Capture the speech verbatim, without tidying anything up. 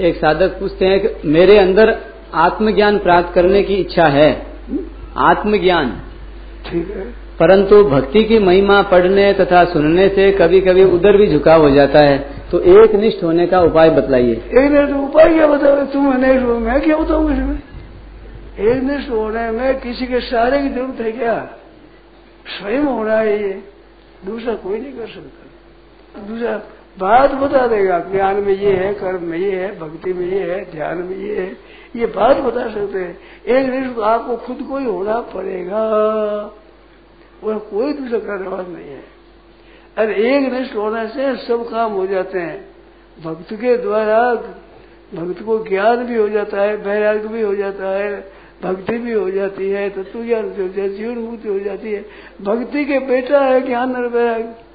एक साधक पूछते हैं कि मेरे अंदर आत्मज्ञान प्राप्त करने की इच्छा है, आत्मज्ञान, ठीक है, परंतु भक्ति की महिमा पढ़ने तथा सुनने से कभी कभी उधर भी झुकाव हो जाता है, तो एक निष्ठ होने का उपाय बतलाइए। एक निष्ठ उपाय क्या बताओ तुम? निष्ठ हो, मैं क्या बताऊँ इसमें? एक निष्ठ होने में किसी के सहारे की जरूरत है क्या? स्वयं होना है, ये दूसरा कोई नहीं कर सकता। दूसरा बात बता देगा, ज्ञान में ये है, कर्म में ये है, भक्ति में ये है, ध्यान में ये है, ये बात बता सकते हैं। एक निष्ठ आपको खुद को ही होना पड़ेगा और कोई दूसरा करने वाला नहीं है। अरे एक निष्ठ होने से सब काम हो जाते हैं। भक्त के द्वारा भक्त को ज्ञान भी हो जाता है, वैराग्य भी हो जाता है, भक्ति भी हो जाती है, तत्व ज्ञान भी हो जाती है, जीवन मुक्ति हो जाती है। भक्ति के बेटा है ज्ञान और वैराग्य।